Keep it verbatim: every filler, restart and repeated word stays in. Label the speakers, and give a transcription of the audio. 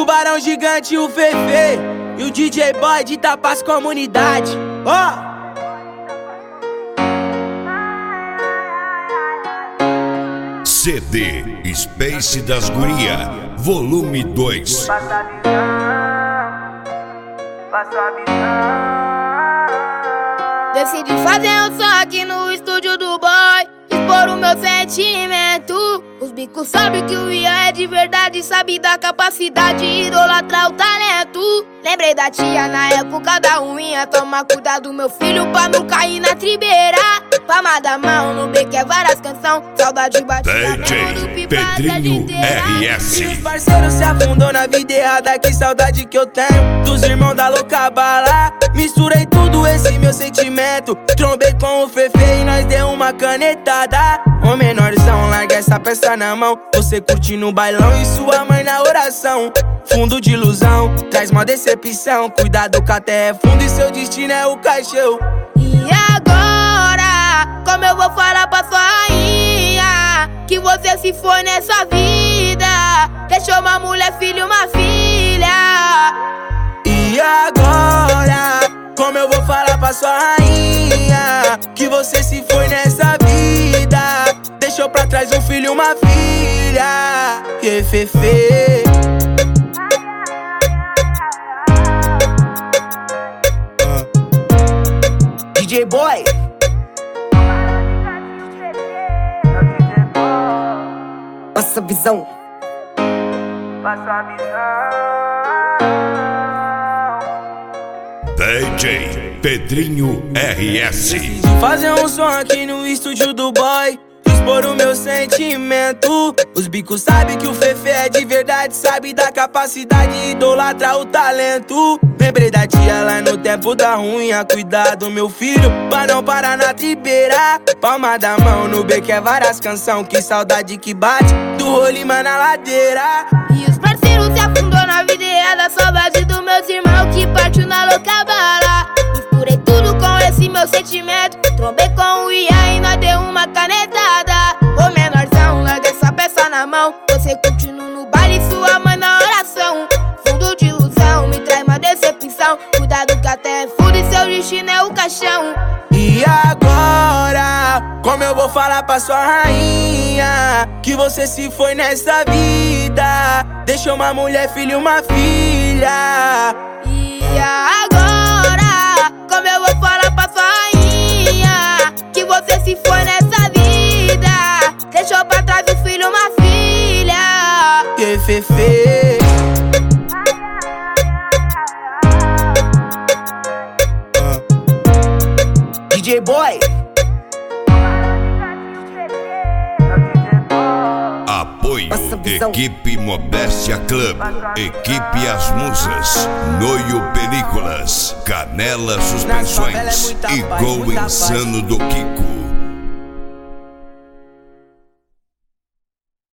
Speaker 1: Tubarão Gigante e o Fefe e o D J Boy de Tapas Comunidade. Ó! Oh!
Speaker 2: C D Space das Guria, volume dois.
Speaker 3: Passa a visão, passa a visão.
Speaker 4: Decidi fazer um som aqui no estúdio do boy, expor o meu sentimento. Os bicos sabem que o Ia é de verdade, sabe da capacidade, idolatrar o talento. Lembrei da tia na época da ruinha, toma cuidado meu filho pra não cair na tribeira. Palma da mão no beco é várias canção, saudade batida
Speaker 2: D J Pedrinho R S.
Speaker 1: E os parceiros se afundou na vida errada, que saudade que eu tenho dos irmãos da louca bala. Misturei tudo esse meu sentimento, trombei com o Fefe e nós deu uma canetada. Ô menorzão, larga essa peça na mão, você curte no bailão e sua mãe na oração. Fundo de ilusão, traz uma decepção, cuidado que a terra é fundo e seu destino é o caixão.
Speaker 4: E agora, como eu vou falar pra sua rainha que você se foi nessa vida, deixou uma mulher, filho, uma filha.
Speaker 1: E agora, como eu vou falar pra sua rainha que você se foi nessa vida, deixou pra trás um filho, uma filha. Que Fefe. D J Boy.
Speaker 3: Passa a visão,
Speaker 1: Passa a visão.
Speaker 2: D J Pedrinho R S.
Speaker 1: Decidi fazer um som aqui no estúdio do boy, expor o meu sentimento. Os bicos sabem que o Fefe é de verdade, sabe da capacidade, idolatra o talento. Lembrei da tia lá no tempo da ruinha, cuidado meu filho, pra não parar na tribeira. Palma da mão no beco é várias canção, que saudade que bate do Rolima na ladeira.
Speaker 4: E os parceiros se afundou na vida errada, saudade dos meus irmãos que partiu na louca bala. Misturei tudo com esse meu sentimento, trombei com o Ia e nós deu uma canetada. Ô menorzão, larga essa peça na mão, você continua no baile e sua mãe na oração. Fundo de ilusão, me traz uma decepção, cuidado que a terra é fundo e seu destino é o caixão.
Speaker 1: E agora, como eu vou falar pra sua rainha que você se foi nessa vida, deixou uma mulher, filho, uma filha.
Speaker 4: E agora, como eu vou falar pra sua rainha que você se foi nessa vida, deixou pra trás um filho, uma filha.
Speaker 1: Que Fefe. D J Boy.
Speaker 2: Apoio Equipe Modéstia Club, Equipe As Musas, Noio Películas, Canela Suspensões e Gol Insano do Kiko.